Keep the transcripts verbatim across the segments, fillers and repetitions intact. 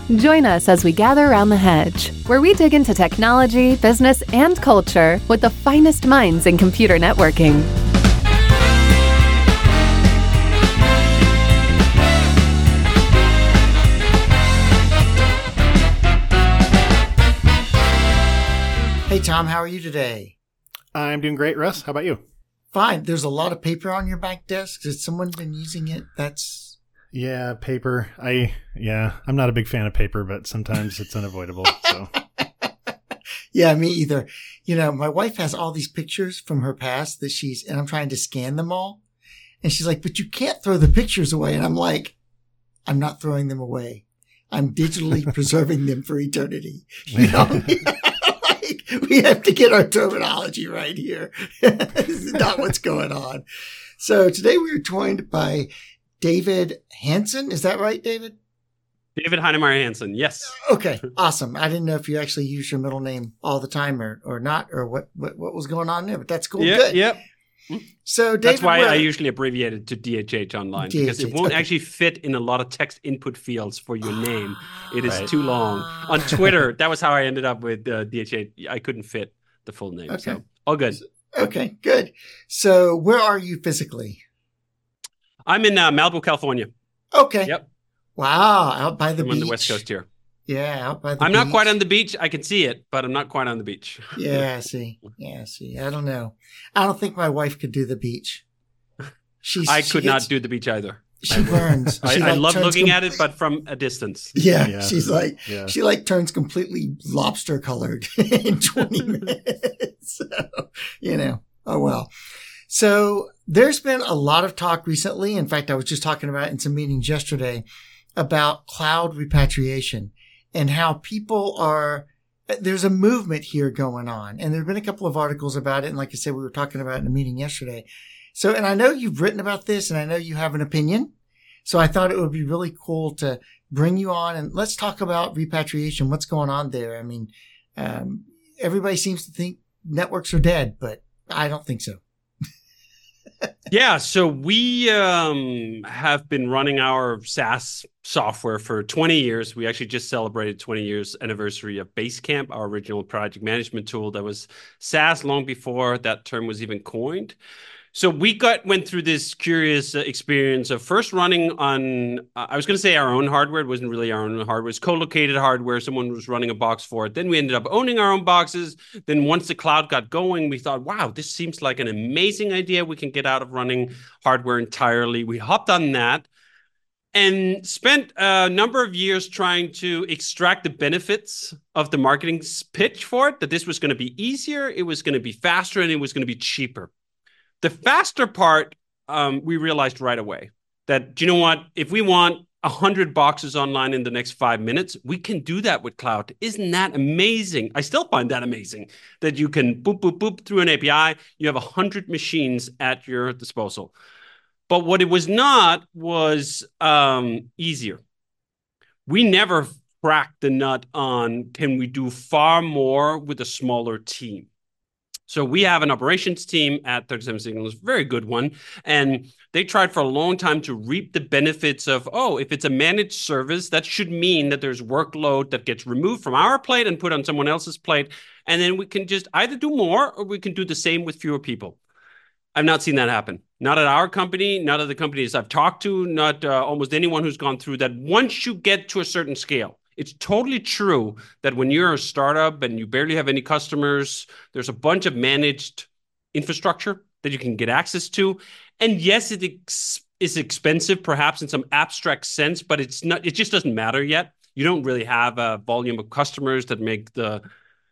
Join us as we gather around the hedge, where we dig into technology, business, and culture with the finest minds in computer networking. Hey, Tom, how are you today? I'm doing great, Russ. How about you? Fine. There's a lot of paper on your back desk. Has someone been using it? That's... Yeah, paper. I, yeah, I'm not a big fan of paper, but sometimes it's unavoidable. So, yeah, me either. You know, my wife has all these pictures from her past that she's, and I'm trying to scan them all. And she's like, but you can't throw the pictures away. And I'm like, I'm not throwing them away. I'm digitally preserving them for eternity. You know? Like, we have to get our terminology right here. This is not what's going on. So today we are joined by David Hanson. Is that right, David? David Heinemeier Hanson. Yes. Okay. Awesome. I didn't know if you actually use your middle name all the time or, or not, or what, what, what was going on there, but that's cool. Yeah. Good. Yep. So David, that's why where, I usually abbreviate it to D H H online D H H, because it won't okay. actually fit in a lot of text input fields for your name. It is Right. too long. On Twitter, that was how I ended up with uh, D H H. I couldn't fit the full name. Okay. So all good. Okay. Good. So where are you physically? I'm in uh, Malibu, California. Okay. Yep. Wow. Out by the I'm beach. on the West Coast here. Yeah. Out by the I'm beach. not quite on the beach. I can see it, but I'm not quite on the beach. Yeah. I see. Yeah. I see. I don't know. I don't think my wife could do the beach. She's, I she could gets, not do the beach either. She burns. I, She, I like, love turns looking com- at it, but from a distance. Yeah, Yeah. she's like, yeah. she like turns completely lobster colored in twenty minutes. So, you know, oh well. So there's been a lot of talk recently. In fact, I was just talking about it in some meetings yesterday about cloud repatriation and how people are, there's a movement here going on. And there've been a couple of articles about it. And like I said, we were talking about it in a meeting yesterday. So, and I know you've written about this and I know you have an opinion. So I thought it would be really cool to bring you on and let's talk about repatriation. What's going on there? I mean, um, everybody seems to think networks are dead, but I don't think so. Yeah, so we um, have been running our SaaS software for twenty years. We actually just celebrated twenty years anniversary of Basecamp, our original project management tool that was SaaS long before that term was even coined. So we got went through this curious uh, experience of first running on, uh, I was going to say our own hardware. It wasn't really our own hardware. It was co-located hardware. Someone was running a box for it. Then we ended up owning our own boxes. Then once the cloud got going, we thought, wow, this seems like an amazing idea. We can get out of running hardware entirely. We hopped on that and spent a number of years trying to extract the benefits of the marketing pitch for it, that this was going to be easier, it was going to be faster, and it was going to be cheaper. The faster part, um, we realized right away that, do you know what? If we want one hundred boxes online in the next five minutes, we can do that with cloud. Isn't that amazing? I still find that amazing that you can boop, boop, boop through an A P I. You have one hundred machines at your disposal. But what it was not was um, easier. We never cracked the nut on, can we do far more with a smaller team? So we have an operations team at thirty-seven Signals, very good one. And they tried for a long time to reap the benefits of, oh, if it's a managed service, that should mean that there's workload that gets removed from our plate and put on someone else's plate. And then we can just either do more or we can do the same with fewer people. I've not seen that happen. Not at our company, not at the companies I've talked to, not uh, almost anyone who's gone through that. Once you get to a certain scale, it's totally true that when you're a startup and you barely have any customers, there's a bunch of managed infrastructure that you can get access to. And yes, it ex- is expensive, perhaps in some abstract sense, but it's not. It just doesn't matter yet. You don't really have a volume of customers that make the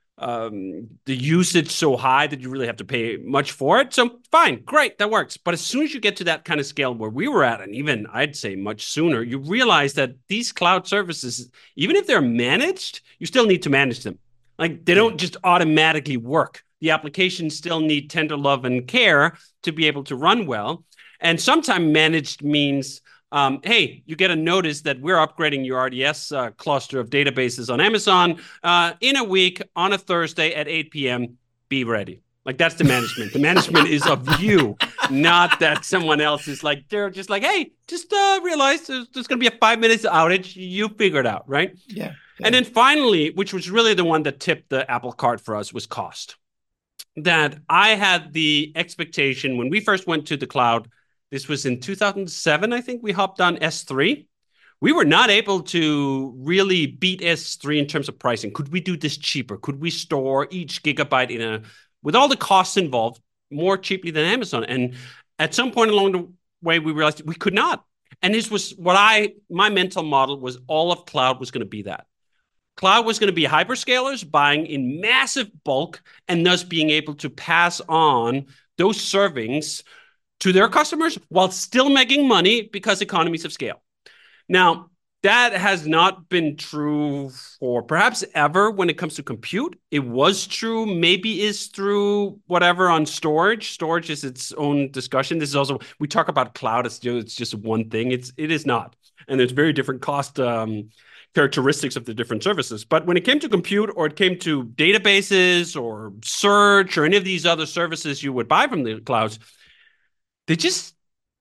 um, the usage so high that you really have to pay much for it. So fine, great, that works. But as soon as you get to that kind of scale where we were at, and even I'd say much sooner, you realize that these cloud services, even if they're managed, you still need to manage them. Like they don't just automatically work. The applications still need tender love and care to be able to run well. And sometimes managed means, um, hey, you get a notice that we're upgrading your R D S uh, cluster of databases on Amazon uh, in a week on a Thursday at eight p.m. Be ready. Like that's the management. The management is of you, not that someone else is like, they're just like, hey, just uh, realize there's, there's going to be a five minutes outage. You figure it out, right? Yeah, yeah. And then finally, which was really the one that tipped the apple cart for us, was cost. That I had the expectation when we first went to the cloud, this was in two thousand seven, I think we hopped on S three. We were not able to really beat S three in terms of pricing. Could we do this cheaper? Could we store each gigabyte in a, with all the costs involved, more cheaply than Amazon? And at some point along the way, we realized we could not. And this was what I, my mental model was all of cloud was going to be that. Cloud was going to be hyperscalers buying in massive bulk and thus being able to pass on those servings to their customers while still making money because economies of scale. Now, that has not been true for perhaps ever when it comes to compute. It was true, maybe is through whatever on storage. Storage is its own discussion. This is also, we talk about cloud as it's just one thing. It's, it is not. And there's very different cost um, characteristics of the different services. But when it came to compute or it came to databases or search or any of these other services you would buy from the clouds, they just,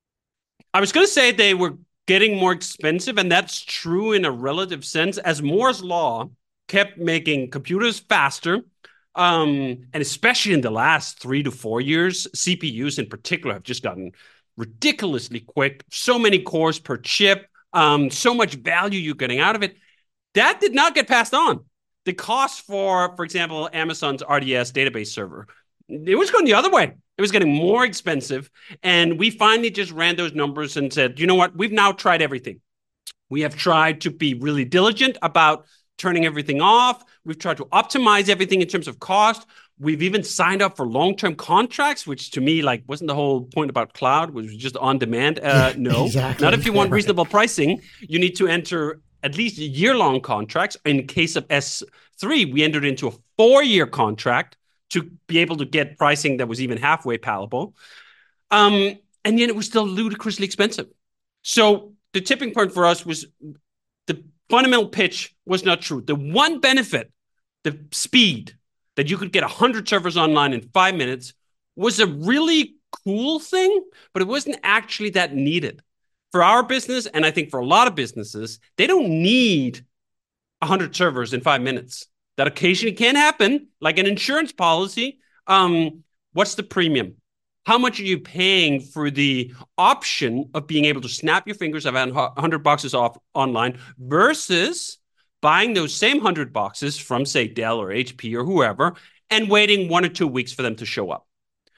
I was going to say they were getting more expensive, and that's true in a relative sense, as Moore's law kept making computers faster, um, and especially in the last three to four years, C P Us in particular have just gotten ridiculously quick, so many cores per chip, um, so much value you're getting out of it. That did not get passed on. The cost for, for example, Amazon's R D S database server, it was going the other way. It was getting more expensive. And we finally just ran those numbers and said, you know what? We've now tried everything. We have tried to be really diligent about turning everything off. We've tried to optimize everything in terms of cost. We've even signed up for long-term contracts, which to me, like, wasn't the whole point about cloud, which was just on demand. Uh, no, exactly. Not if you want reasonable pricing. You need to enter at least year-long contracts. In case of S three, we entered into a four-year contract to be able to get pricing that was even halfway palatable. Um, and yet it was still ludicrously expensive. So the tipping point for us was the fundamental pitch was not true. The one benefit, the speed, that you could get one hundred servers online in five minutes was a really cool thing, but it wasn't actually that needed. For our business, and I think for a lot of businesses, they don't need one hundred servers in five minutes. That occasionally can happen, like an insurance policy. Um, what's the premium? How much are you paying for the option of being able to snap your fingers, have one hundred boxes off online versus buying those same one hundred boxes from, say, Dell or H P or whoever, and waiting one or two weeks for them to show up?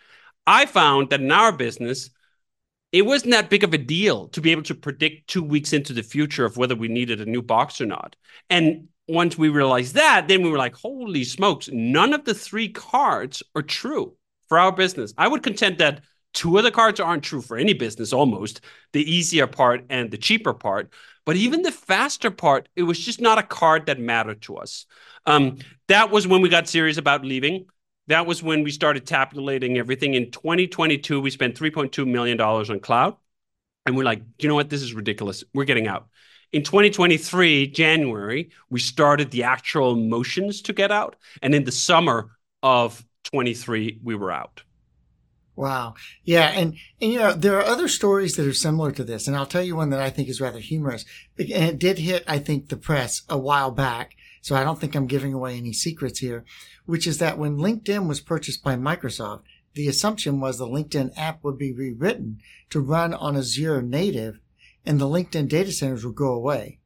I found that in our business, it wasn't that big of a deal to be able to predict two weeks into the future of whether we needed a new box or not. And once we realized that, then we were like, holy smokes, none of the three cards are true for our business. I would contend that two of the cards aren't true for any business almost, the easier part and the cheaper part. But even the faster part, it was just not a card that mattered to us. Um, that was when we got serious about leaving. That was when we started tabulating everything. In twenty twenty-two, we spent three point two million dollars on cloud. And we're like, you know what? This is ridiculous. We're getting out. In twenty twenty-three, January, we started the actual motions to get out. And in the summer of twenty-three, we were out. Wow. Yeah. And, and, you know, there are other stories that are similar to this. And I'll tell you one that I think is rather humorous. And it did hit, I think, the press a while back. So I don't think I'm giving away any secrets here, which is that when LinkedIn was purchased by Microsoft, the assumption was the LinkedIn app would be rewritten to run on Azure native, and the LinkedIn data centers will go away.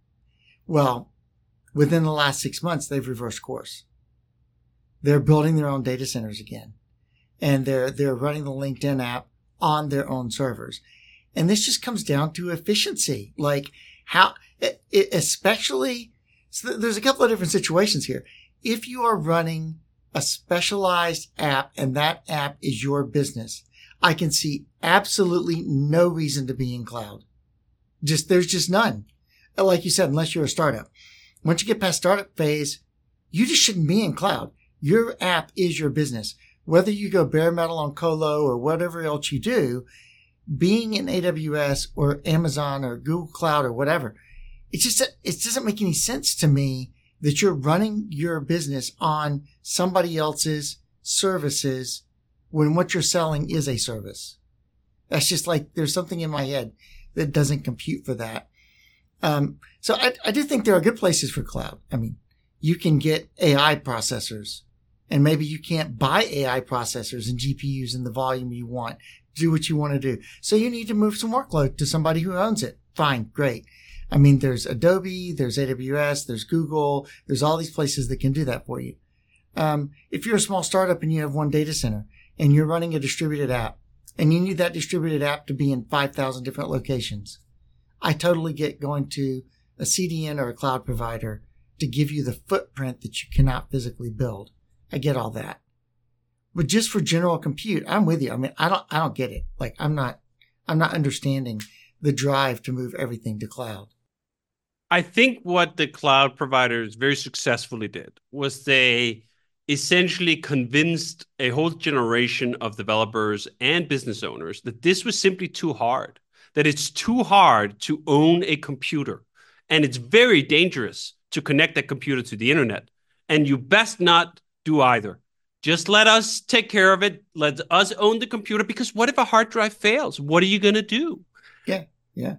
Well, within the last six months, they've reversed course. They're building their own data centers again, and they're they're running the LinkedIn app on their own servers. And this just comes down to efficiency. Like how, it, it, especially, so there's a couple of different situations here. If you are running a specialized app and that app is your business, I can see absolutely no reason to be in cloud. Just, there's just none. Like you said, unless you're a startup. Once you get past startup phase, you just shouldn't be in cloud. Your app is your business. Whether you go bare metal on Colo or whatever else you do, being in A W S or Amazon or Google Cloud or whatever, it just, it doesn't make any sense to me that you're running your business on somebody else's services when what you're selling is a service. That's just like, there's something in my head that doesn't compute for that. Um, so I, I do think there are good places for cloud. I mean, you can get A I processors, and maybe you can't buy A I processors and G P Us in the volume you want, do what you want to do. So you need to move some workload to somebody who owns it. Fine, great. I mean, there's Adobe, there's A W S, there's Google, there's all these places that can do that for you. Um, if you're a small startup and you have one data center and you're running a distributed app and you need that distributed app to be in five thousand different locations, I totally get going to a C D N or a cloud provider to give you the footprint that you cannot physically build. I get all that. But just for general compute, I'm with you. I mean, I don't, I don't get it. Like, I'm not, I'm not understanding the drive to move everything to cloud. I think what the cloud providers very successfully did was they essentially convinced a whole generation of developers and business owners that this was simply too hard, that it's too hard to own a computer. And it's very dangerous to connect that computer to the internet. And you best not do either. Just let us take care of it. Let us own the computer, because what if a hard drive fails? What are you going to do? Yeah, yeah.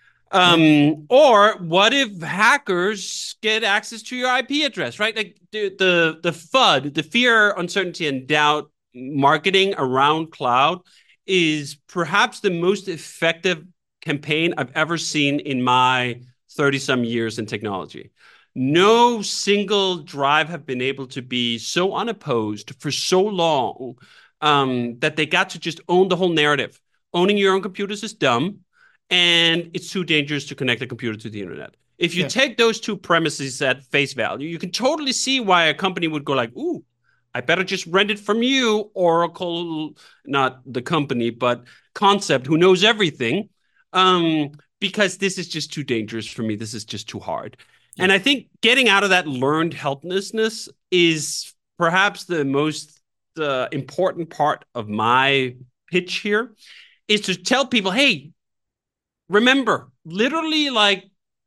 Um, yeah. Or what if hackers get access to your I P address, right? Like the, the, the F U D, the fear, uncertainty, and doubt marketing around cloud is perhaps the most effective campaign I've ever seen in my thirty-some years in technology. No single drive have been able to be so unopposed for so long um, that they got to just own the whole narrative. Owning your own computers is dumb, and it's too dangerous to connect a computer to the internet. If you yeah. take those two premises at face value, you can totally see why a company would go like, ooh, I better just rent it from you, Oracle, not the company, but Concept, who knows everything, um, because this is just too dangerous for me. This is just too hard. Yeah. And I think getting out of that learned helplessness is perhaps the most uh, important part of my pitch here, is to tell people, hey, remember, literally like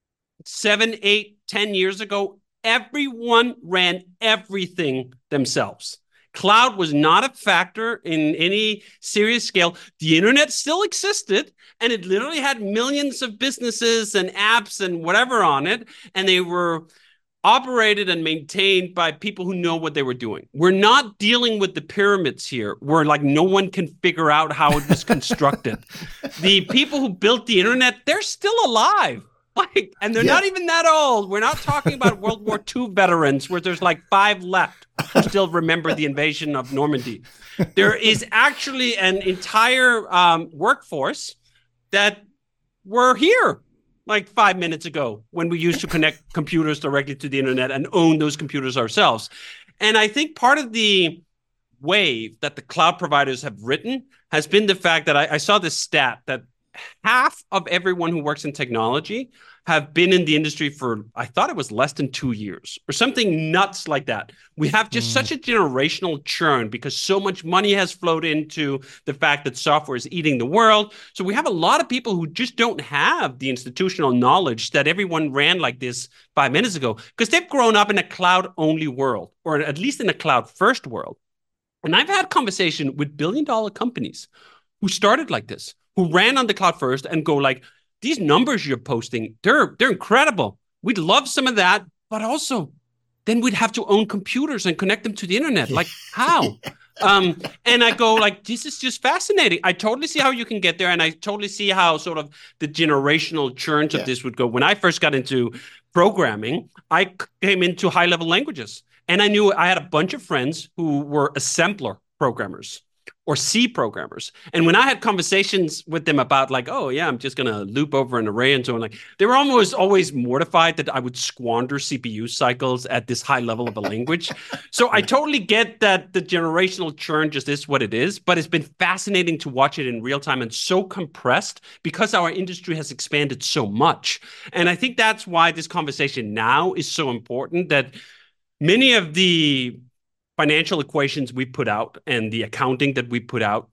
seven, eight, ten years ago, everyone ran everything themselves. Cloud was not a factor in any serious scale. The internet still existed, and it literally had millions of businesses and apps and whatever on it, and they were operated and maintained by people who know what they were doing. We're not dealing with the pyramids here, where like no one can figure out how it was constructed. The people who built the internet, they're still alive. Like, and they're yeah. not even that old. We're not talking about World War Two veterans where there's like five left who still remember the invasion of Normandy. There is actually an entire um, workforce that were here like five minutes ago when we used to connect computers directly to the internet and own those computers ourselves. And I think part of the wave that the cloud providers have written has been the fact that I, I saw this stat that half of everyone who works in technology have been in the industry for, I thought it was less than two years or something nuts like that. We have just mm. such a generational churn because so much money has flowed into the fact that software is eating the world. So we have a lot of people who just don't have the institutional knowledge that everyone ran like this five minutes ago, because they've grown up in a cloud-only world, or at least in a cloud-first world. And I've had conversation with billion-dollar companies who started like this, who ran on the cloud first and go like, these numbers you're posting, they're they're incredible. We'd love some of that, but also then we'd have to own computers and connect them to the internet. Like how? um, and I go like, this is just fascinating. I totally see how you can get there. And I totally see how sort of the generational churns yeah. of this would go. When I first got into programming, I came into high level languages, and I knew I had a bunch of friends who were assembler programmers or C programmers. And when I had conversations with them about like, oh yeah, I'm just going to loop over an array and so on, like they were almost always mortified that I would squander C P U cycles at this high level of a language. So I totally get that the generational churn just is what it is, but it's been fascinating to watch it in real time and so compressed because our industry has expanded so much. And I think that's why this conversation now is so important, that many of the financial equations we put out and the accounting that we put out,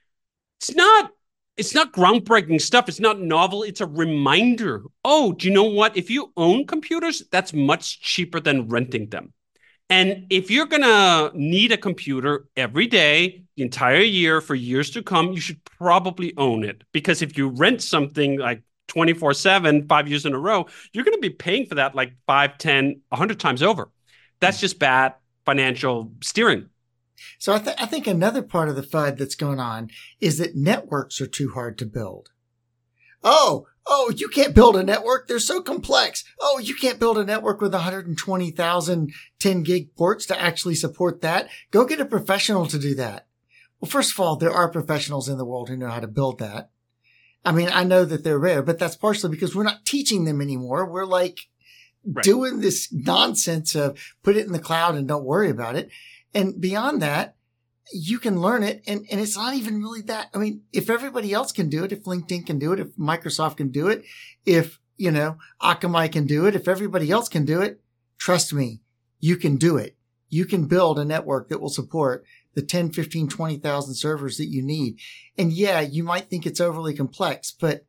it's not it's not groundbreaking stuff. It's not novel. It's a reminder. Oh, do you know what? If you own computers, that's much cheaper than renting them. And if you're going to need a computer every day, the entire year for years to come, you should probably own it. Because if you rent something like twenty-four seven, five years in a row, you're going to be paying for that like five, ten, a hundred times over. That's just bad financial steering. So I, th- I think another part of the F U D that's going on is that networks are too hard to build. Oh, oh, you can't build a network. They're so complex. Oh, you can't build a network with one hundred twenty thousand ten gig ports to actually support that. Go get a professional to do that. Well, first of all, there are professionals in the world who know how to build that. I mean, I know that they're rare, but that's partially because we're not teaching them anymore. We're like right. doing this nonsense of put it in the cloud and don't worry about it. And beyond that, you can learn it. And, and it's not even really that. I mean, if everybody else can do it, if LinkedIn can do it, if Microsoft can do it, if, you know, Akamai can do it, if everybody else can do it, trust me, you can do it. You can build a network that will support the ten, fifteen, twenty thousand servers that you need. And yeah, you might think it's overly complex, but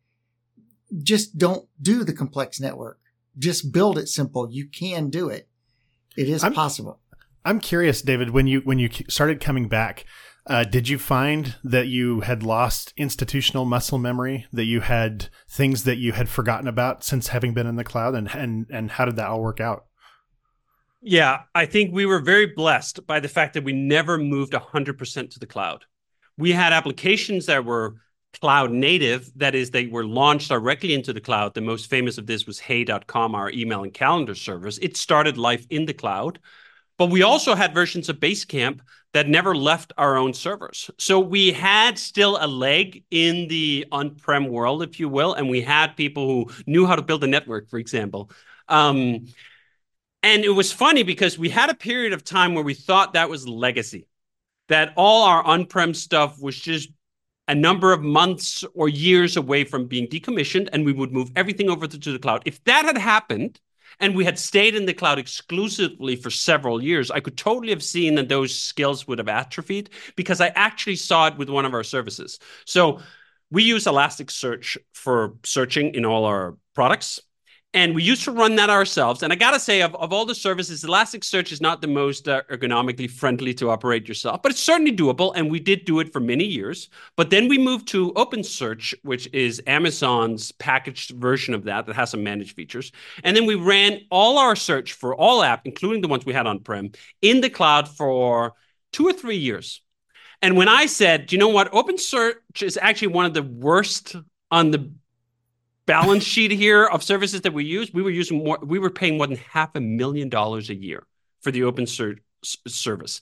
just don't do the complex network. Just build it simple. You can do it. It is I'm, possible. I'm curious, David, when you when you started coming back, uh, did you find that you had lost institutional muscle memory, that you had things that you had forgotten about since having been in the cloud, and and and how did that all work out? Yeah, I think we were very blessed by the fact that we never moved one hundred percent to the cloud. We had applications that were cloud native, that is, they were launched directly into the cloud. The most famous of this was hey dot com, our email and calendar service. It started life in the cloud. But we also had versions of Basecamp that never left our own servers. So we had still a leg in the on-prem world, if you will, and we had people who knew how to build a network, for example. Um, and it was funny because we had a period of time where we thought that was legacy, that all our on-prem stuff was just a number of months or years away from being decommissioned, and we would move everything over to, to the cloud. If that had happened, and we had stayed in the cloud exclusively for several years, I could totally have seen that those skills would have atrophied, because I actually saw it with one of our services. So we use Elasticsearch for searching in all our products. And we used to run that ourselves. And I got to say, of, of all the services, Elasticsearch is not the most uh, ergonomically friendly to operate yourself, but it's certainly doable. And we did do it for many years. But then we moved to OpenSearch, which is Amazon's packaged version of that, that has some managed features. And then we ran all our search for all apps, including the ones we had on-prem, in the cloud for two or three years. And when I said, you know what, OpenSearch is actually one of the worst on the balance sheet here of services that we use, we were using more, we were paying more than half a million dollars a year for the OpenSearch service.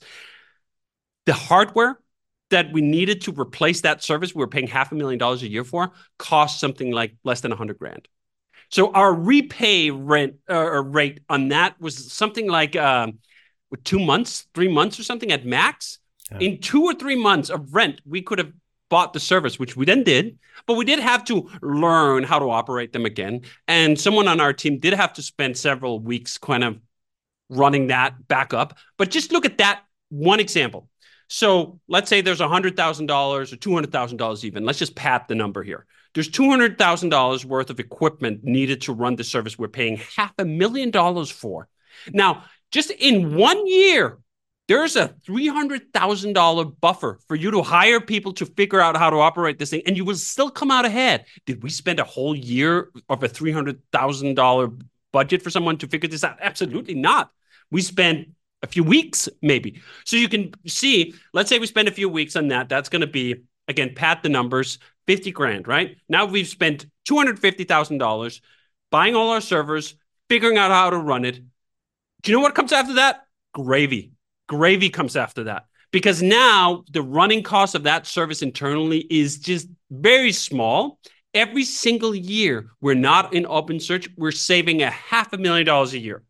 The hardware that we needed to replace that service, we were paying half a million dollars a year for, cost something like less than a hundred grand. So our repay rent uh, rate on that was something like uh, two months, three months or something at max. Yeah. In two or three months of rent, we could have bought the service, which we then did, but we did have to learn how to operate them again. And someone on our team did have to spend several weeks kind of running that back up. But just look at that one example. So let's say there's one hundred thousand dollars or two hundred thousand dollars even. Let's just pat the number here. There's two hundred thousand dollars worth of equipment needed to run the service we're paying half a million dollars for. Now, just in one year, there's a three hundred thousand dollars buffer for you to hire people to figure out how to operate this thing, and you will still come out ahead. Did we spend a whole year of a three hundred thousand dollars budget for someone to figure this out? Absolutely not. We spent a few weeks, maybe. So you can see, let's say we spend a few weeks on that. That's going to be, again, pat the numbers, fifty grand, right? Now we've spent two hundred fifty thousand dollars buying all our servers, figuring out how to run it. Do you know what comes after that? Gravy. Gravy comes after that, because now the running cost of that service internally is just very small. Every single year we're not in OpenSearch, we're saving a half a million dollars a year.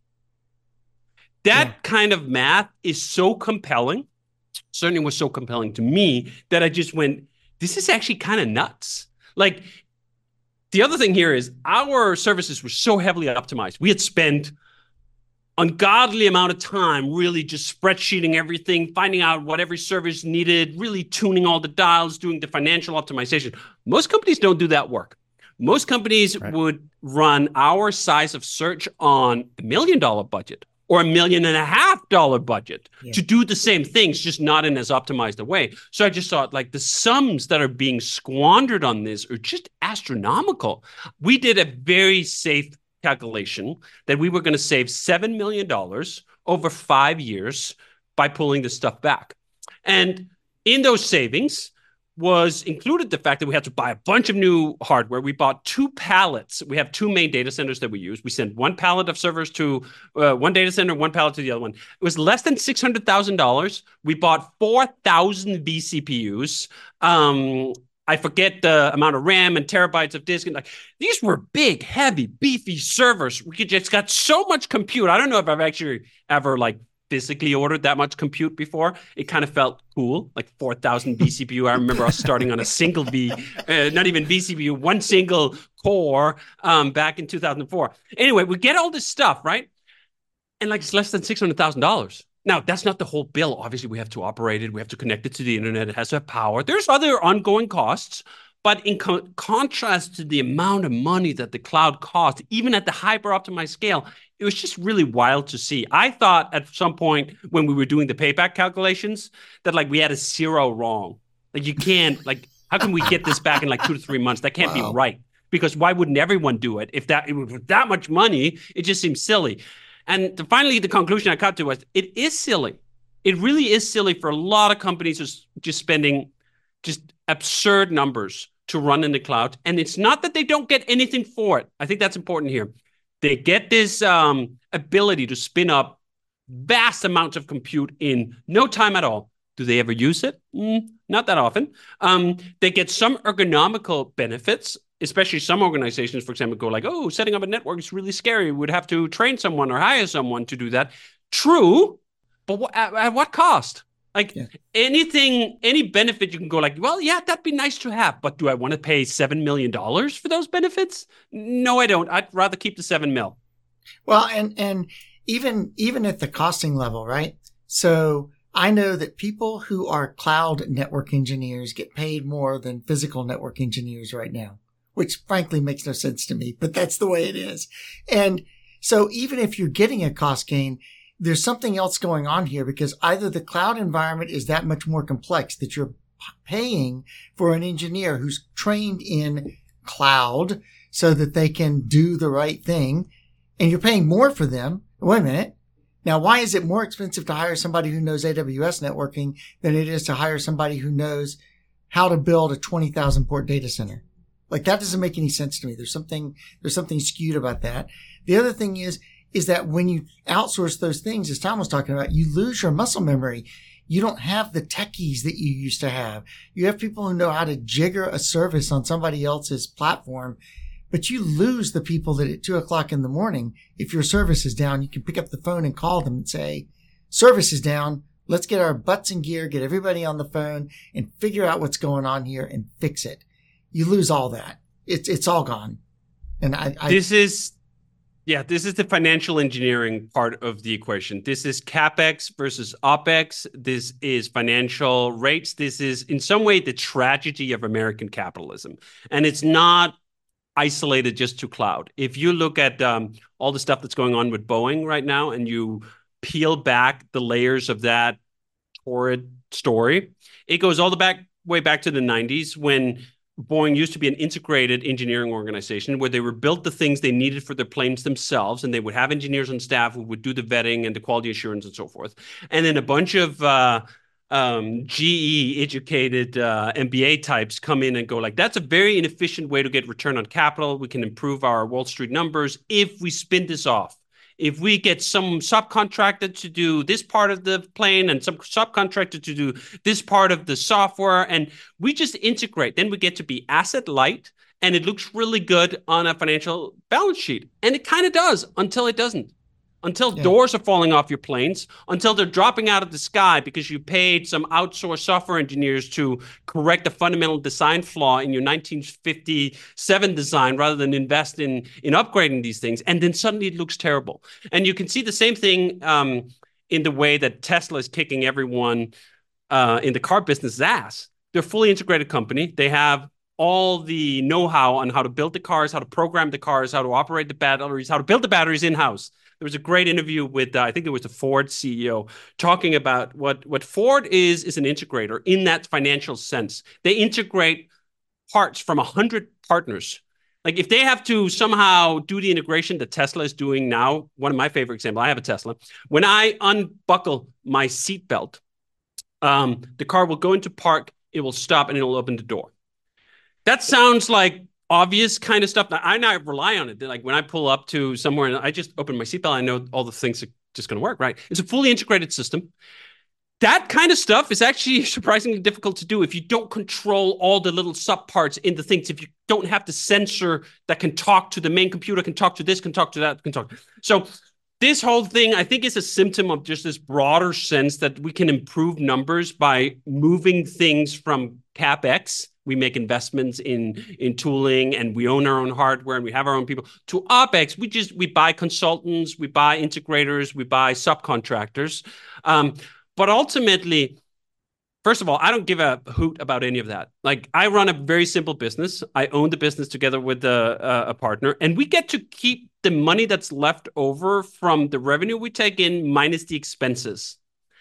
That yeah. kind of math is so compelling, certainly was so compelling to me, that I just went, this is actually kind of nuts. Like, the other thing here is our services were so heavily optimized. We had spent ungodly amount of time really just spreadsheeting everything, finding out what every service needed, really tuning all the dials, doing the financial optimization. Most companies don't do that work. Most companies right. would run our size of search on a million dollar budget or a million and a half dollar budget yeah. to do the same things, just not in as optimized a way. So I just thought, like, the sums that are being squandered on this are just astronomical. We did a very safe calculation that we were going to save seven million dollars over five years by pulling this stuff back. And in those savings was included the fact that we had to buy a bunch of new hardware. We bought two pallets. We have two main data centers that we use. We sent one pallet of servers to uh, one data center, one pallet to the other one. It was less than six hundred thousand dollars. We bought four thousand vCPUs. Um, I forget the amount of RAM and terabytes of disk. And like, these were big, heavy, beefy servers. We could just got so much compute. I don't know if I've actually ever like physically ordered that much compute before. It kind of felt cool, like four thousand vCPU. I remember us starting on a single V, uh, not even vCPU, one single core um, back in two thousand four. Anyway, we get all this stuff, right? And like it's less than six hundred thousand dollars. Now, that's not the whole bill. Obviously, we have to operate it. We have to connect it to the internet. It has to have power. There's other ongoing costs. But in co- contrast to the amount of money that the cloud costs, even at the hyper-optimized scale, it was just really wild to see. I thought at some point when we were doing the payback calculations that like we had a zero wrong. Like you can't, like, how can we get this back in like two to three months? That can't wow. be right. Because why wouldn't everyone do it? If that, with that much money, it just seems silly. And the, finally, the conclusion I got to was it is silly. It really is silly for a lot of companies just, just spending just absurd numbers to run in the cloud. And it's not that they don't get anything for it. I think that's important here. They get this um, ability to spin up vast amounts of compute in no time at all. Do they ever use it? Mm, not that often. Um, they get some ergonomical benefits, especially some organizations, for example, go like, oh, setting up a network is really scary. We would have to train someone or hire someone to do that. True, but w- at, at what cost? Like yeah. anything, any benefit you can go like, well, yeah, that'd be nice to have. But do I want to pay seven million dollars for those benefits? No, I don't. I'd rather keep the seven mil. Well, and, and even, even at the costing level, right? So I know that people who are cloud network engineers get paid more than physical network engineers right now, which frankly makes no sense to me, but that's the way it is. And so even if you're getting a cost gain, there's something else going on here because either the cloud environment is that much more complex that you're paying for an engineer who's trained in cloud so that they can do the right thing, and you're paying more for them. Wait a minute. Now, why is it more expensive to hire somebody who knows A W S networking than it is to hire somebody who knows how to build a twenty thousand port data center? Like that doesn't make any sense to me. There's something, there's something skewed about that. The other thing is, is that when you outsource those things, as Tom was talking about, you lose your muscle memory. You don't have the techies that you used to have. You have people who know how to jigger a service on somebody else's platform, but you lose the people that at two o'clock in the morning, if your service is down, you can pick up the phone and call them and say, service is down. Let's get our butts in gear, get everybody on the phone and figure out what's going on here and fix it. You lose all that. It's, it's all gone. And I, I this is, Yeah, this is the financial engineering part of the equation. This is CapEx versus OpEx. This is financial rates. This is, in some way, the tragedy of American capitalism. And it's not isolated just to cloud. If you look at um, all the stuff that's going on with Boeing right now, and you peel back the layers of that horrid story, it goes all the back way back to the nineties when Boeing used to be an integrated engineering organization where they were built the things they needed for their planes themselves, and they would have engineers on staff who would do the vetting and the quality assurance and so forth. And then a bunch of uh, um, G E educated uh, M B A types come in and go like, that's a very inefficient way to get return on capital. We can improve our Wall Street numbers if we spin this off. If we get some subcontractor to do this part of the plane and some subcontractor to do this part of the software, and we just integrate, then we get to be asset light, and it looks really good on a financial balance sheet. And it kind of does until it doesn't. Until yeah. doors are falling off your planes, until they're dropping out of the sky because you paid some outsourced software engineers to correct a fundamental design flaw in your nineteen fifty-seven design rather than invest in, in upgrading these things. And then suddenly it looks terrible. And you can see the same thing um, in the way that Tesla is kicking everyone uh, in the car business ass. They're a fully integrated company. They have all the know-how on how to build the cars, how to program the cars, how to operate the batteries, how to build the batteries in-house. There was a great interview with, uh, I think it was the Ford C E O, talking about what, what Ford is, is an integrator in that financial sense. They integrate parts from one hundred partners. Like if they have to somehow do the integration that Tesla is doing now, one of my favorite examples, I have a Tesla. When I unbuckle my seatbelt, um, the car will go into park, it will stop, and it will open the door. That sounds like obvious kind of stuff. I not rely on it. Like when I pull up to somewhere and I just open my seatbelt, I know all the things are just going to work, right? It's a fully integrated system. That kind of stuff is actually surprisingly difficult to do if you don't control all the little subparts in the things, if you don't have the sensor that can talk to the main computer, can talk to this, can talk to that, can talk. So this whole thing, I think, is a symptom of just this broader sense that we can improve numbers by moving things from CapEx. We make investments in, in tooling and we own our own hardware and we have our own people. To OpEx, we just, we buy consultants, we buy integrators, we buy subcontractors. Um, But ultimately, first of all, I don't give a hoot about any of that. Like I run a very simple business. I own the business together with a, a partner, and we get to keep the money that's left over from the revenue we take in minus the expenses.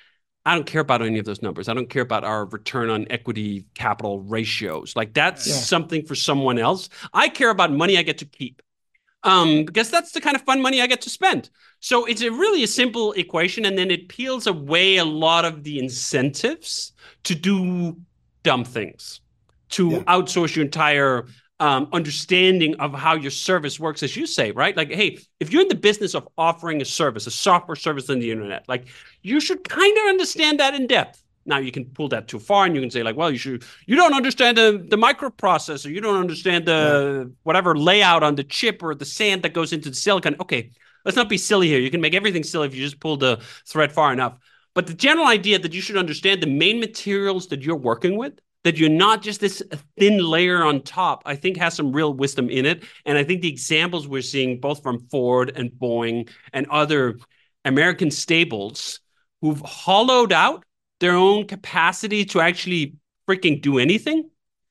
I don't care about any of those numbers. I don't care about our return on equity capital ratios. Like that's yeah. something for someone else. I care about money I get to keep. Um, because that's the kind of fun money I get to spend. So it's a really a simple equation, and then it peels away a lot of the incentives to do dumb things, to yeah. outsource your entire um, understanding of how your service works, as you say, right? Like, hey, if you're in the business of offering a service, a software service on the internet, like you should kind of understand that in depth. Now you can pull that too far and you can say like, well, you should, you don't understand the, the microprocessor. You don't understand the yeah. whatever layout on the chip or the sand that goes into the silicon. Okay, let's not be silly here. You can make everything silly if you just pull the thread far enough. But the general idea that you should understand the main materials that you're working with, that you're not just this thin layer on top, I think has some real wisdom in it. And I think the examples we're seeing both from Ford and Boeing and other American stables who've hollowed out their own capacity to actually freaking do anything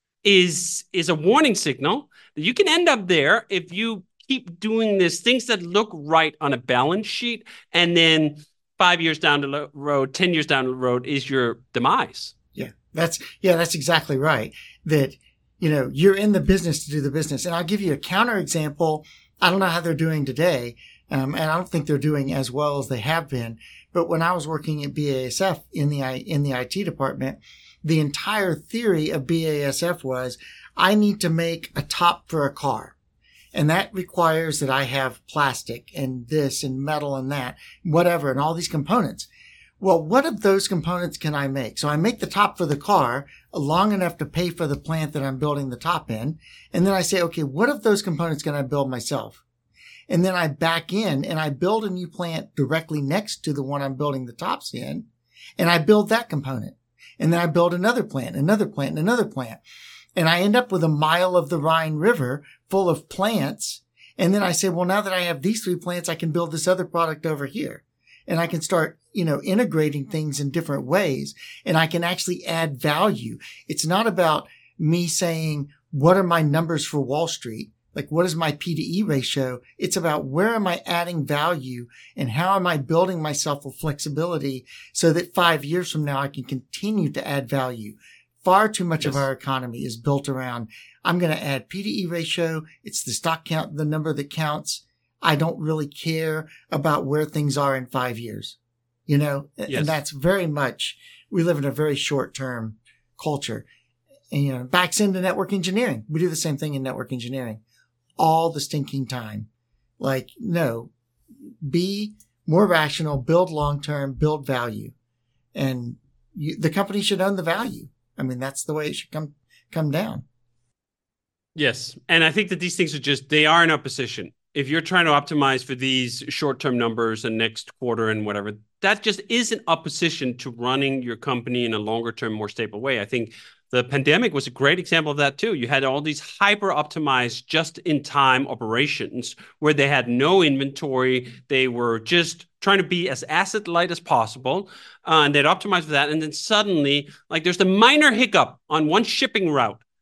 is, is a warning signal that you can end up there if you keep doing this, things that look right on a balance sheet, and then five years down the road, ten years down the road is your demise. Yeah, that's, yeah, that's exactly right. That, you know, you're in the business to do the business. And I'll give you a counter example. I don't know how they're doing today. Um, and I don't think they're doing as well as they have been. But when I was working at B A S F in the, in the I T department, the entire theory of B A S F was I need to make a top for a car. And that requires that I have plastic and this and metal and that, whatever, and all these components. Well, what of those components can I make? So I make the top for the car long enough to pay for the plant that I'm building the top in. And then I say, okay, what of those components can I build myself? And then I back in and I build a new plant directly next to the one I'm building the tops in. And I build that component. And then I build another plant, another plant, and another plant. And I end up with a mile of the Rhine River full of plants. And then I say, well, now that I have these three plants, I can build this other product over here. And I can start, you know, integrating things in different ways. And I can actually add value. It's not about me saying, what are my numbers for Wall Street? Like, what is my P to E ratio? It's about where am I adding value and how am I building myself with flexibility so that five years from now I can continue to add value. Far too much yes. of our economy is built around, I'm going to add P to E ratio. It's the stock count, the number that counts. I don't really care about where things are in five years, you know, yes. and that's very much, we live in a very short term culture. And, you know, backs into network engineering. We do the same thing in network engineering all the stinking time. Like, no, be more rational, build long term, build value. And you, the company should own the value. I mean, that's the way it should come, come down. Yes. And I think that these things are just, they are in opposition. If you're trying to optimize for these short-term numbers and next quarter and whatever, that just is in opposition to running your company in a longer-term, more stable way. I think the pandemic was a great example of that too. You had all these hyper-optimized just-in-time operations where they had no inventory. They were just trying to be as asset light as possible. Uh, and they'd optimize for that. And then suddenly, like there's the minor hiccup on one shipping route.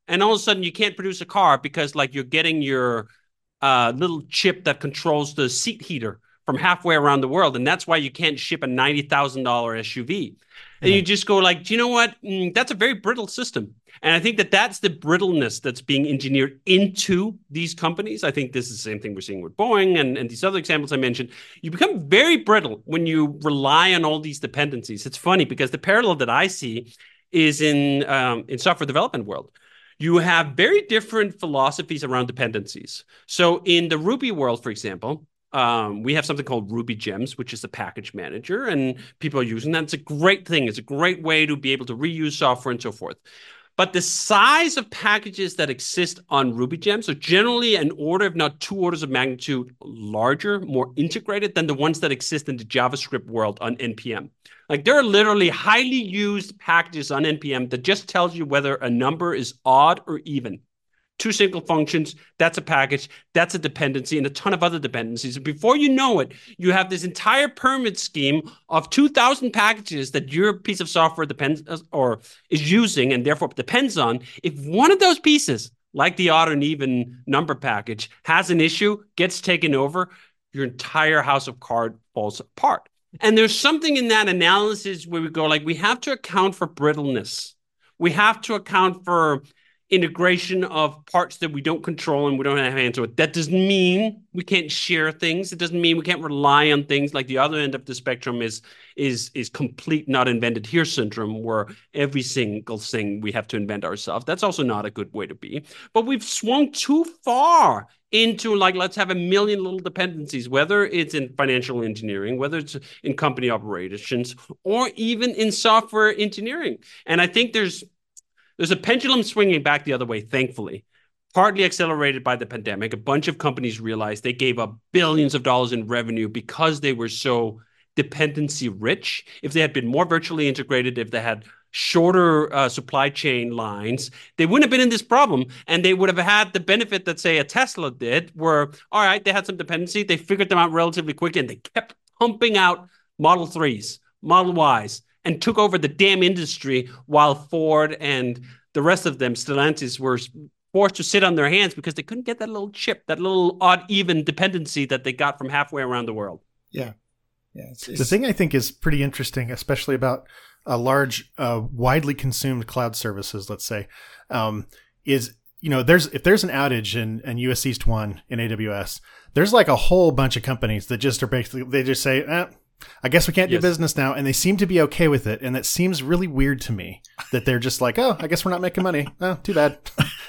And all of a sudden you can't produce a car because like you're getting your uh, little chip that controls the seat heater from halfway around the world. And that's why you can't ship a ninety thousand dollars S U V. And yeah. you just go like, do you know what? Mm, that's a very brittle system. And I think that that's the brittleness that's being engineered into these companies. I think this is the same thing we're seeing with Boeing and, and these other examples I mentioned. You become very brittle when you rely on all these dependencies. It's funny because the parallel that I see is in um, in software development world. You have very different philosophies around dependencies. So in the Ruby world, for example, Um, we have something called Ruby Gems, which is a package manager, and people are using that. It's a great thing. It's a great way to be able to reuse software and so forth. But the size of packages that exist on Ruby Gems are generally an order, if not two orders of magnitude larger, more integrated than the ones that exist in the JavaScript world on N P M. Like there are literally highly used packages on N P M that just tells you whether a number is odd or even. Two single functions, that's a package, that's a dependency, and a ton of other dependencies. And before you know it, you have this entire permit scheme of two thousand packages that your piece of software depends or is using and therefore depends on. If one of those pieces, like the odd and even number package, has an issue, gets taken over, your entire house of cards falls apart. And there's something in that analysis where we go like, we have to account for brittleness. We have to account for integration of parts that we don't control and we don't have hands on. That doesn't mean we can't share things. It doesn't mean we can't rely on things. Like the other end of the spectrum is is is complete not invented here syndrome, where every single thing we have to invent ourselves. That's also not a good way to be. But we've swung too far into like, let's have a million little dependencies, whether it's in financial engineering, whether it's in company operations, or even in software engineering. And I think there's There's a pendulum swinging back the other way, thankfully, partly accelerated by the pandemic. A bunch of companies realized they gave up billions of dollars in revenue because they were so dependency rich. If they had been more virtually integrated, if they had shorter uh, supply chain lines, they wouldn't have been in this problem. And they would have had the benefit that, say, a Tesla did, where, all right, they had some dependency. They figured them out relatively quickly, and they kept pumping out Model threes, Model Ys, and took over the damn industry while Ford and the rest of them, Stellantis, were forced to sit on their hands because they couldn't get that little chip, that little odd even dependency that they got from halfway around the world. Yeah. yeah it's, it's... The thing I think is pretty interesting, especially about a large, uh, widely consumed cloud services, let's say, um, is, you know, there's if there's an outage in, in U S East one in A W S, there's like a whole bunch of companies that just are basically, they just say, eh, I guess we can't do yes. business now. And they seem to be okay with it. And that seems really weird to me that they're just like, oh, I guess we're not making money. Oh, too bad.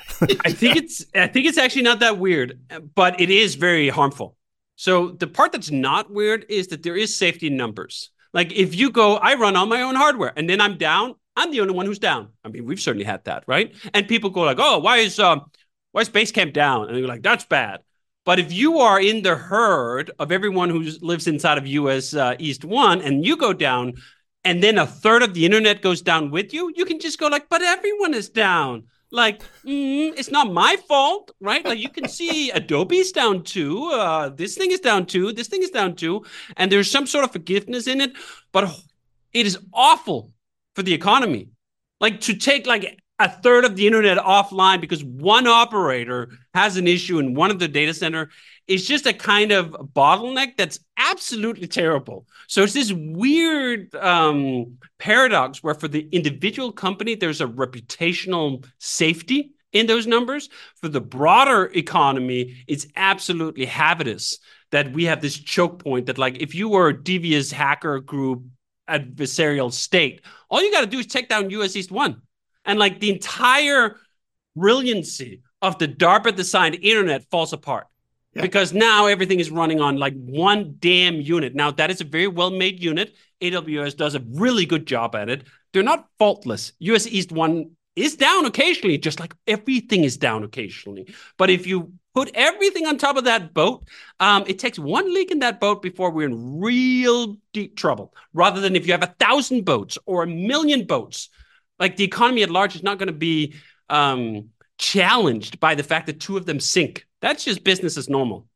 I think it's, I think it's actually not that weird, but it is very harmful. So the part that's not weird is that there is safety in numbers. Like if you go, I run on my own hardware and then I'm down, I'm the only one who's down. I mean, we've certainly had that, right? And people go like, oh, why is, um, why is Basecamp down? And you're like, that's bad. But if you are in the herd of everyone who lives inside of U S uh, East one and you go down and then a third of the internet goes down with you, you can just go like, but everyone is down. Like, mm, it's not my fault, right? Like you can see Adobe's down too. Uh, this thing is down too. This thing is down too. And there's some sort of forgiveness in it. But it is awful for the economy. Like to take like a third of the internet offline because one operator has an issue in one of the data center is just a kind of bottleneck that's absolutely terrible. So it's this weird um, paradox where for the individual company, there's a reputational safety in those numbers. For the broader economy, it's absolutely hazardous that we have this choke point that like if you were a devious hacker group adversarial state, all you got to do is take down U S East one. And like the entire brilliancy of the DARPA-designed internet falls apart yeah. because now everything is running on like one damn unit. Now, that is a very well-made unit. A W S does a really good job at it. They're not faultless. U S East one is down occasionally, just like everything is down occasionally. But if you put everything on top of that boat, um, it takes one leak in that boat before we're in real deep trouble, rather than if you have a thousand boats or a million boats. Like the economy at large is not going to be um, challenged by the fact that two of them sink. That's just business as normal.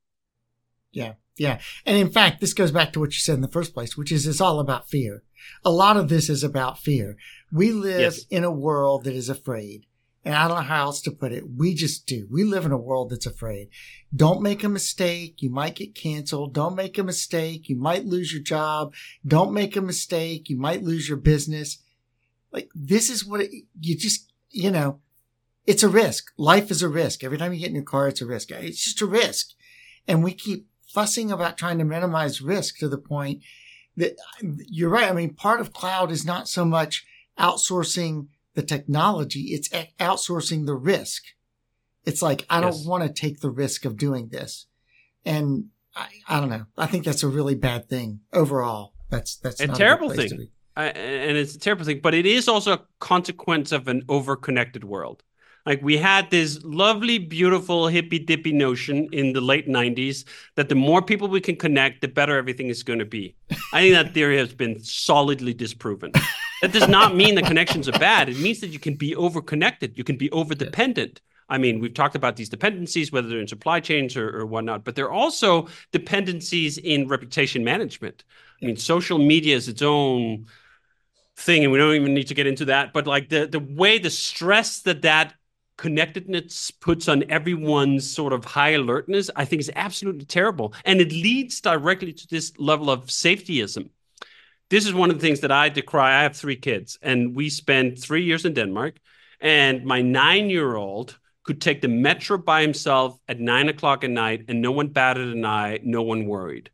Yeah, yeah. And in fact, this goes back to what you said in the first place, which is it's all about fear. A lot of this is about fear. We live yes. in a world that is afraid. And I don't know how else to put it. We just do. We live in a world that's afraid. Don't make a mistake. You might get canceled. Don't make a mistake. You might lose your job. Don't make a mistake. You might lose your business. Like, this is what it, you just, you know, it's a risk. Life is a risk. Every time you get in your car, it's a risk. It's just a risk. And we keep fussing about trying to minimize risk to the point that you're right. I mean, part of cloud is not so much outsourcing the technology, it's outsourcing the risk. It's like, I don't yes. want to take the risk of doing this. And I, I don't know. I think that's a really bad thing overall. That's, that's a not terrible a good place thing. to be. I, and it's a terrible thing, but it is also a consequence of an over-connected world. Like, we had this lovely, beautiful, hippy-dippy notion in the late nineties that the more people we can connect, the better everything is going to be. I think that theory has been solidly disproven. That does not mean the connections are bad. It means that you can be over-connected. You can be over-dependent. I mean, we've talked about these dependencies, whether they're in supply chains or, or whatnot, but there are also dependencies in reputation management. I mean, social media is its own thing, and we don't even need to get into that. But like the, the way, the stress that that connectedness puts on everyone's sort of high alertness, I think is absolutely terrible. And it leads directly to this level of safetyism. This is one of the things that I decry. I have three kids, and we spent three years in Denmark, and my nine-year-old could take the metro by himself at nine o'clock at night, and no one batted an eye, no one worried.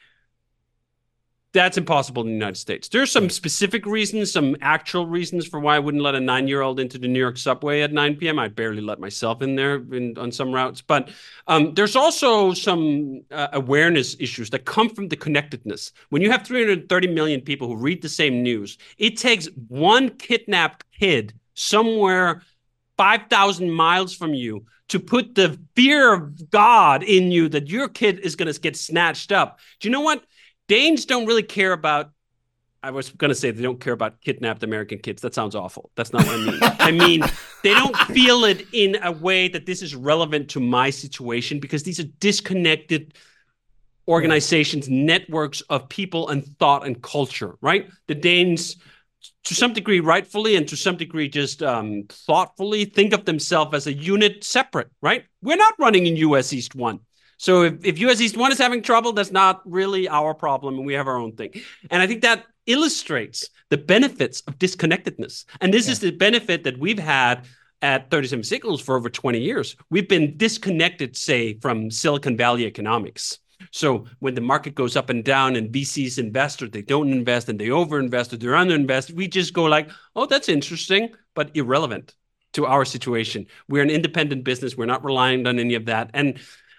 That's impossible in the United States. There's some specific reasons, some actual reasons for why I wouldn't let a nine-year-old into the New York subway at nine p.m. I barely let myself in there in, on some routes. But um, there's also some uh, awareness issues that come from the connectedness. When you have three hundred thirty million people who read the same news, it takes one kidnapped kid somewhere five thousand miles from you to put the fear of God in you that your kid is going to get snatched up. Do you know what? Danes don't really care about, I was going to say they don't care about kidnapped American kids. That sounds awful. That's not what I mean. I mean, they don't feel it in a way that this is relevant to my situation, because these are disconnected organizations, networks of people and thought and culture, right? The Danes, to some degree rightfully and to some degree just um, thoughtfully, think of themselves as a unit separate, right? We're not running in U S East one. So if, if U S East one is having trouble, that's not really our problem, and we have our own thing. And I think that illustrates the benefits of disconnectedness. And this yeah. is the benefit that we've had at thirty-seven Signals for over twenty years. We've been disconnected, say, from Silicon Valley economics. So when the market goes up and down and V Cs invest, or they don't invest, and they overinvest, or they're underinvest, we just go like, oh, that's interesting, but irrelevant to our situation. We're an independent business. We're not reliant on any of that. And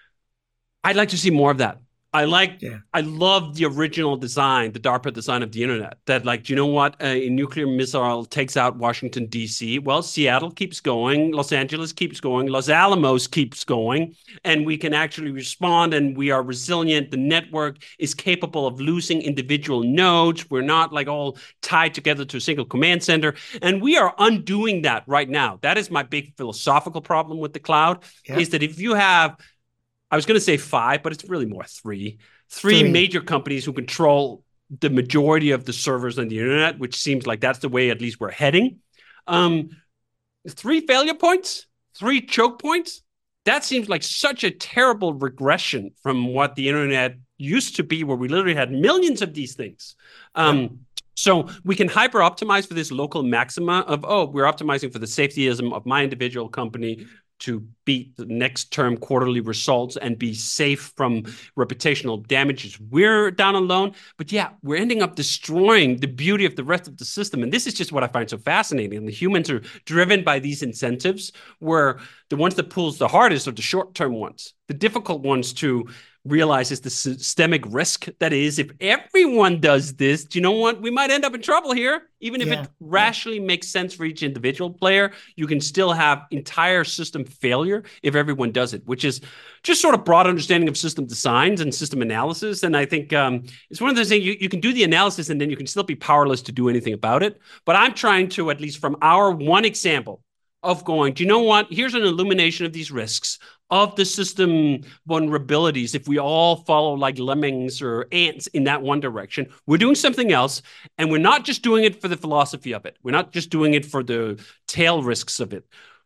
I'd like to see more of that. I like, yeah. I love the original design, the DARPA design of the internet, that like, do you know what? A nuclear missile takes out Washington, D C. Well, Seattle keeps going. Los Angeles keeps going. Los Alamos keeps going. And we can actually respond, and we are resilient. The network is capable of losing individual nodes. We're not like all tied together to a single command center. And we are undoing that right now. That is my big philosophical problem with the cloud, yeah. is that if you have, I was going to say five, but it's really more three. Three, three major companies who control the majority of the servers on the internet, which seems like that's the way at least we're heading. Um, three failure points, three choke points. That seems like such a terrible regression from what the internet used to be, where we literally had millions of these things. Um, yeah. So we can hyper optimize for this local maxima of, oh, we're optimizing for the safetyism of my individual company to beat the next term quarterly results and be safe from reputational damages. We're down alone, but yeah, we're ending up destroying the beauty of the rest of the system. And this is just what I find so fascinating. And the humans are driven by these incentives, where the ones that pulls the hardest are the short-term ones. The difficult ones to realize is the systemic risk that is, if everyone does this, do you know what? We might end up in trouble here. Even if yeah. it rationally makes sense for each individual player, you can still have entire system failure if everyone does it, which is just sort of broad understanding of system designs and system analysis. And I think um, it's one of those things, you, you can do the analysis and then you can still be powerless to do anything about it. But I'm trying to, at least from our one example of going, do you know what? Here's an illumination of these risks, of the system vulnerabilities. If we all follow like lemmings or ants in that one direction, we're doing something else. And we're not just doing it for the philosophy of it. We're not just doing it for the tail risks of it.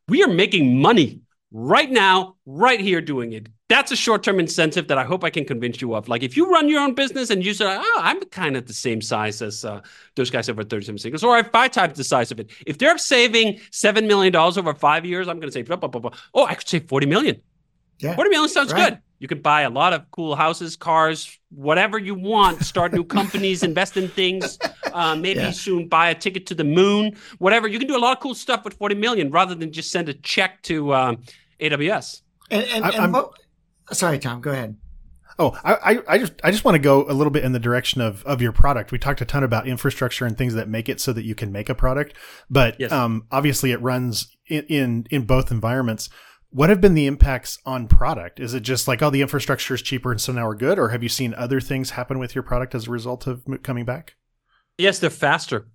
We are making money right now, right here doing it. That's a short-term incentive that I hope I can convince you of. Like if you run your own business and you say, oh, I'm kind of the same size as uh, those guys over at thirty-seven Signals, or I'm five times the size of it. If they're saving seven million dollars over five years, I'm going to say, blah, blah, blah, blah. Oh, I could save forty million dollars. Yeah. forty million sounds right. good. You can buy a lot of cool houses, cars, whatever you want, start new companies, invest in things, uh, maybe yeah. soon buy a ticket to the moon, whatever. You can do a lot of cool stuff with forty million dollars rather than just send a check to um, A W S. And, and, I, and what, sorry, Tom, go ahead. Oh, I, I just I just want to go a little bit in the direction of, of your product. We talked a ton about infrastructure and things that make it so that you can make a product, but yes. um, obviously it runs in, in, in both environments. What have been the impacts on product? Is it just like, oh, the infrastructure is cheaper and so now we're good? Or have you seen other things happen with your product as a result of coming back? Yes, they're faster.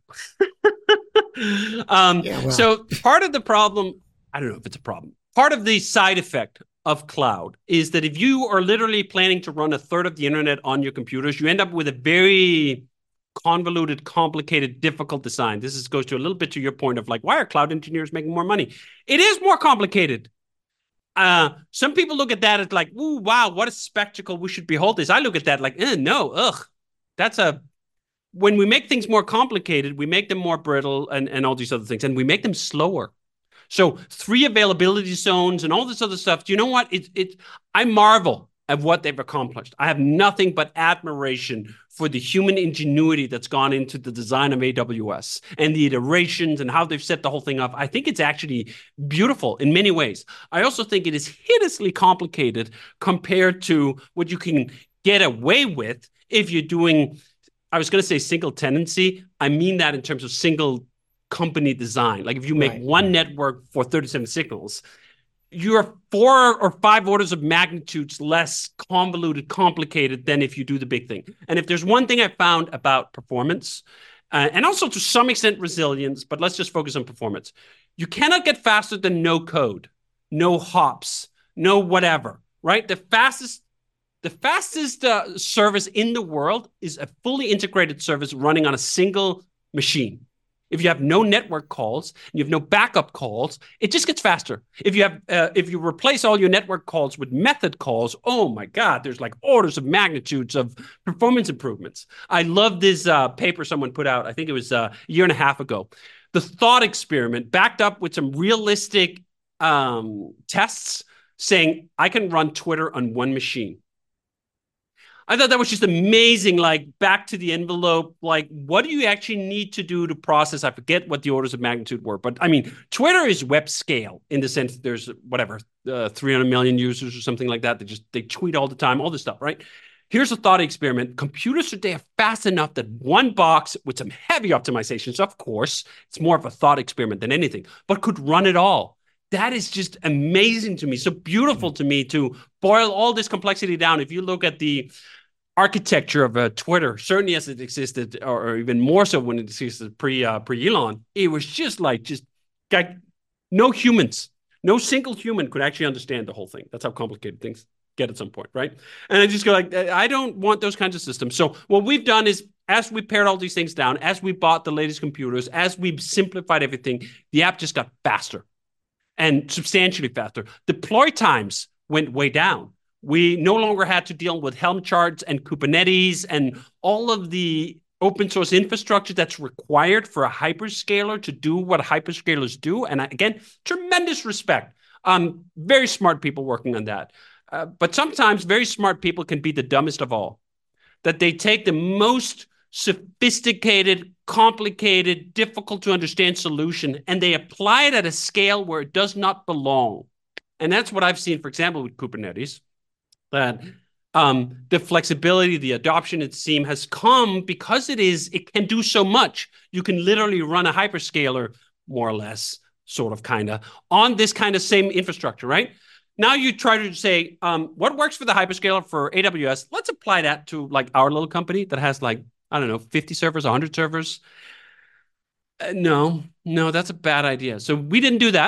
um, yeah, well. So part of the problem, I don't know if it's a problem. Part of the side effect of cloud is that if you are literally planning to run a third of the internet on your computers, you end up with a very convoluted, complicated, difficult design. This is, goes to a little bit to your point of like, why are cloud engineers making more money? It is more complicated. Uh, some people look at that as like, ooh, wow, what a spectacle. We should behold this. I look at that like, eh, no, ugh. That's a, when we make things more complicated, we make them more brittle and, and all these other things, and we make them slower. So three availability zones and all this other stuff. Do you know what? It, it, I marvel at what they've accomplished. I have nothing but admiration for the human ingenuity that's gone into the design of A W S and the iterations and how they've set the whole thing up. I think it's actually beautiful in many ways. I also think it is hideously complicated compared to what you can get away with if you're doing, I was going to say single tenancy. I mean that in terms of single company design. Like if you make right. one network for thirty-seven Signals, you're four or five orders of magnitudes less convoluted, complicated than if you do the big thing. And if there's one thing I found about performance, uh, and also to some extent resilience, but let's just focus on performance. You cannot get faster than no code, no hops, no whatever, right? The fastest, the fastest uh, service in the world is a fully integrated service running on a single machine. If you have no network calls, and you have no backup calls, it just gets faster. If you have, uh, if you replace all your network calls with method calls, oh my God, there's like orders of magnitudes of performance improvements. I love this uh, paper someone put out. I think it was uh, a year and a half ago. The thought experiment backed up with some realistic um, tests saying I can run Twitter on one machine. I thought that was just amazing, like back to the envelope, like what do you actually need to do to process? I forget what the orders of magnitude were, but I mean, Twitter is web scale in the sense that there's whatever, uh, three hundred million users or something like that. They just, they tweet all the time, all this stuff, right? Here's a thought experiment. Computers today are fast enough that one box with some heavy optimizations, of course, it's more of a thought experiment than anything, but could run it all. That is just amazing to me, so beautiful to me to boil all this complexity down. If you look at the architecture of uh, Twitter, certainly as it existed, or, or even more so when it existed pre uh, pre Elon, it was just like just like no humans, no single human could actually understand the whole thing. That's how complicated things get at some point, right? And I just go like, I don't want those kinds of systems. So what we've done is, as we pared all these things down, as we bought the latest computers, as we simplified everything, the app just got faster. And substantially faster. Deploy times went way down. We no longer had to deal with Helm charts and Kubernetes and all of the open source infrastructure that's required for a hyperscaler to do what hyperscalers do. And again, tremendous respect. Um, very smart people working on that. Uh, but sometimes very smart people can be the dumbest of all. That they take the most sophisticated, complicated, difficult to understand solution, and they apply it at a scale where it does not belong. And that's what I've seen, for example, with Kubernetes, that um, the flexibility, the adoption, it seems, has come because it is, it can do so much. You can literally run a hyperscaler, more or less, sort of, kind of, on this kind of same infrastructure, right? Now you try to say, um, what works for the hyperscaler for A W S? Let's apply that to like our little company that has like, I don't know, fifty servers, one hundred servers. Uh, no, no, that's a bad idea. So we didn't do that.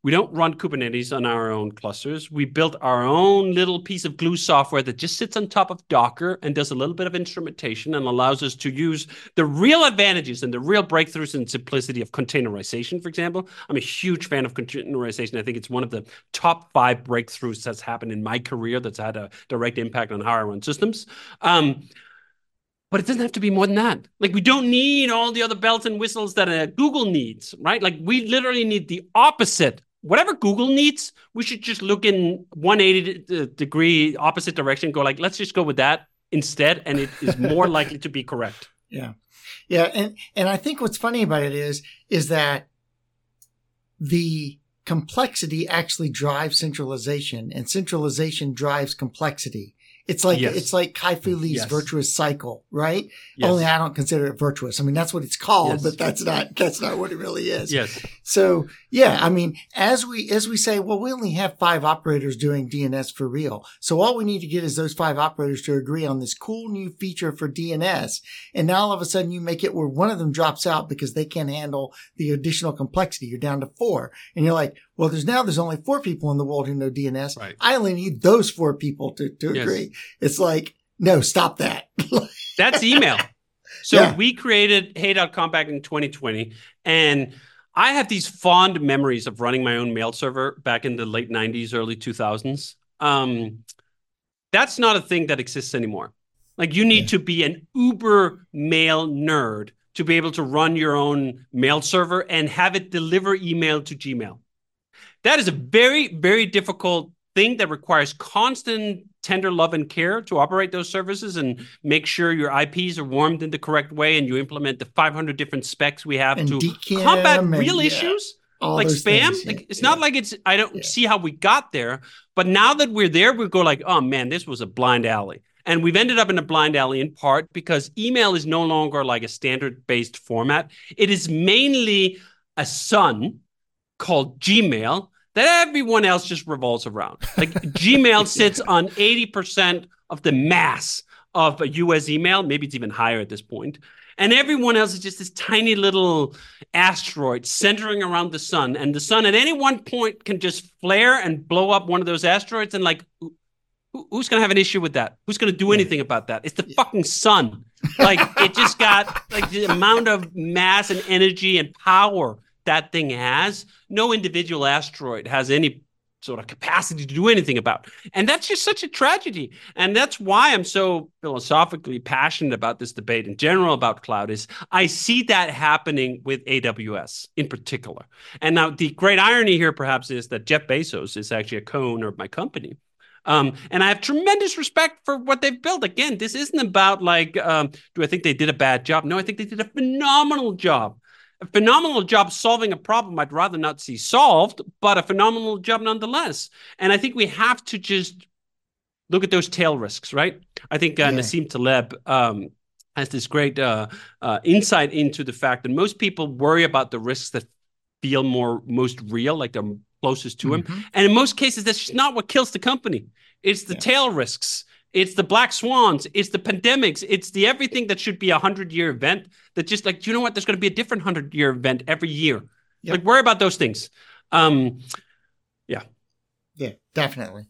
We don't run Kubernetes on our own clusters. We built our own little piece of glue software that just sits on top of Docker and does a little bit of instrumentation and allows us to use the real advantages and the real breakthroughs and simplicity of containerization, for example. I'm a huge fan of containerization. I think it's one of the top five breakthroughs that's happened in my career that's had a direct impact on how I run systems. Um, But it doesn't have to be more than that. Like, we don't need all the other bells and whistles that uh, Google needs, right? Like, we literally need the opposite. Whatever Google needs, we should just look in one hundred eighty degree opposite direction, go like, let's just go with that instead. And it is more likely to be correct. Yeah. Yeah. And, and I think what's funny about it is, is that the complexity actually drives centralization, and centralization drives complexity. It's like, yes. it's like Kai-Fu Lee's yes. virtuous cycle, right? Yes. Only I don't consider it virtuous. I mean, that's what it's called, yes. but that's not, that's not what it really is. Yes. So yeah, I mean, as we, as we say, well, we only have five operators doing D N S for real. So all we need to get is those five operators to agree on this cool new feature for D N S. And now all of a sudden you make it where one of them drops out because they can't handle the additional complexity. You're down to four. And you're like, well, there's now, there's only four people in the world who know D N S. Right. I only need those four people to, to yes. agree. It's like, no, stop that. That's email. So yeah. we created hey dot com back in twenty twenty. And I have these fond memories of running my own mail server back in the late nineties, early two thousands. Um, that's not a thing that exists anymore. Like, you need yeah. to be an uber mail nerd to be able to run your own mail server and have it deliver email to Gmail. That is a very, very difficult thing that requires constant tender love and care to operate those services and make sure your I Ps are warmed in the correct way and you implement the five hundred different specs we have and to D K I M combat and, real yeah, issues like spam. Things, yeah, like, it's yeah. not like it's, I don't yeah. see how we got there, but now that we're there, we go like, oh man, this was a blind alley. And we've ended up in a blind alley in part because email is no longer like a standard-based format. It is mainly a son called Gmail that everyone else just revolves around. Like, Gmail sits on eighty percent of the mass of a U S email. Maybe it's even higher at this point. And everyone else is just this tiny little asteroid centering around the sun. And the sun at any one point can just flare and blow up one of those asteroids. And like, who, who's going to have an issue with that? Who's going to do anything about that? It's the fucking sun. Like, it just got like the amount of mass and energy and power that thing has, no individual asteroid has any sort of capacity to do anything about. And that's just such a tragedy. And that's why I'm so philosophically passionate about this debate in general about cloud is I see that happening with A W S in particular. And now the great irony here perhaps is that Jeff Bezos is actually a co-owner of my company. Um, and I have tremendous respect for what they've built. Again, this isn't about like, um, do I think they did a bad job? No, I think they did a phenomenal job. A phenomenal job solving a problem I'd rather not see solved, but a phenomenal job nonetheless. And I think we have to just look at those tail risks, right? I think uh, yeah. Nassim Taleb um, has this great uh, uh, insight into the fact that most people worry about the risks that feel more most real, like they're closest to mm-hmm. him. And in most cases, that's just not what kills the company. It's the yeah. tail risks. It's the black swans. It's the pandemics. It's the everything that should be a hundred-year event that just like, you know what? There's going to be a different hundred-year event every year. Yep. Like, worry about those things. Um, yeah. Yeah, definitely.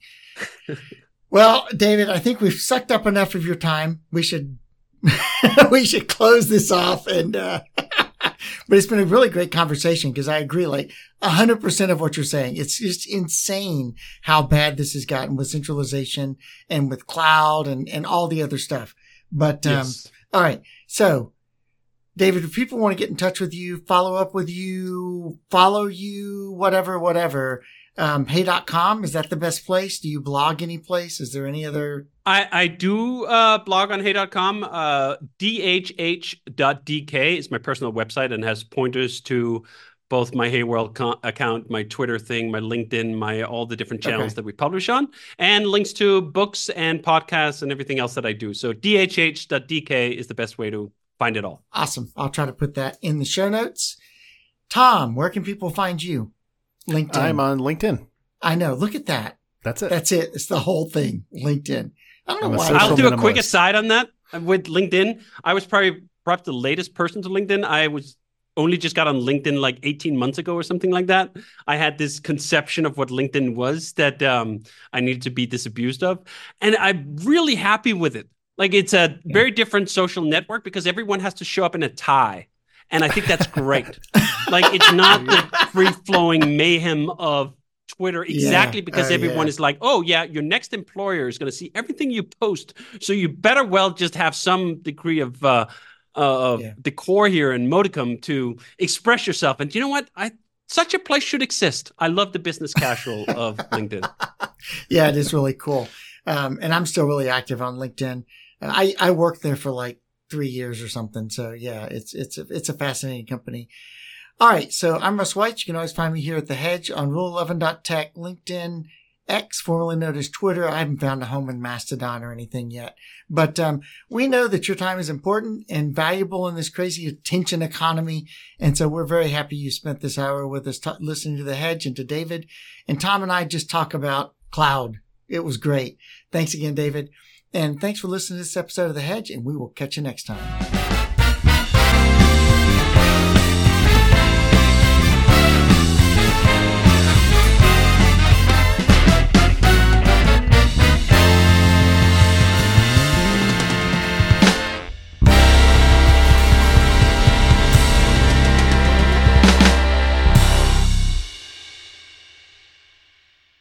Well, David, I think we've sucked up enough of your time. We should we should close this off. And uh, but it's been a really great conversation because I agree, like one hundred percent of what you're saying. It's just insane how bad this has gotten with centralization and with cloud and, and all the other stuff. But um, yes. All right. So, David, if people want to get in touch with you, follow up with you, follow you, whatever, whatever, um, hey dot com, is that the best place? Do you blog any place? Is there any other? I, I do uh, blog on hey dot com. Uh, D H H dot D K is my personal website and has pointers to both my Hey World co- account, my Twitter thing, my LinkedIn, my all the different channels okay. that we publish on, and links to books and podcasts and everything else that I do. So D H H dot D K is the best way to find it all. Awesome. I'll try to put that in the show notes. Tom, where can people find you? LinkedIn. I'm on LinkedIn. I know. Look at that. That's it. That's it. It's the whole thing. LinkedIn. I don't know I'm why. I'll do a minimalist. quick aside on that with LinkedIn. I was probably perhaps the latest person to LinkedIn. I was only just got on LinkedIn like eighteen months ago or something like that. I had this conception of what LinkedIn was that um, I needed to be disabused of. And I'm really happy with it. Like, it's a yeah. very different social network because everyone has to show up in a tie. And I think that's great. Like, it's not the free-flowing mayhem of Twitter exactly yeah. because uh, everyone yeah. is like, oh, yeah, your next employer is going to see everything you post. So you better well just have some degree of uh, uh, yeah. decor here and modicum to express yourself. And you know what? I such a place should exist. I love the business casual of LinkedIn. Yeah, it is really cool. Um, and I'm still really active on LinkedIn. I, I worked there for like three years or something. So yeah, it's, it's, a, it's a fascinating company. All right. So I'm Russ White. You can always find me here at The Hedge on rule eleven dot tech, LinkedIn, X, formerly known as Twitter. I haven't found a home in Mastodon or anything yet, but, um, we know that your time is important and valuable in this crazy attention economy. And so we're very happy you spent this hour with us t- listening to The Hedge and to David. And Tom and I just talk about cloud. It was great. Thanks again, David. And thanks for listening to this episode of The Hedge, and we will catch you next time.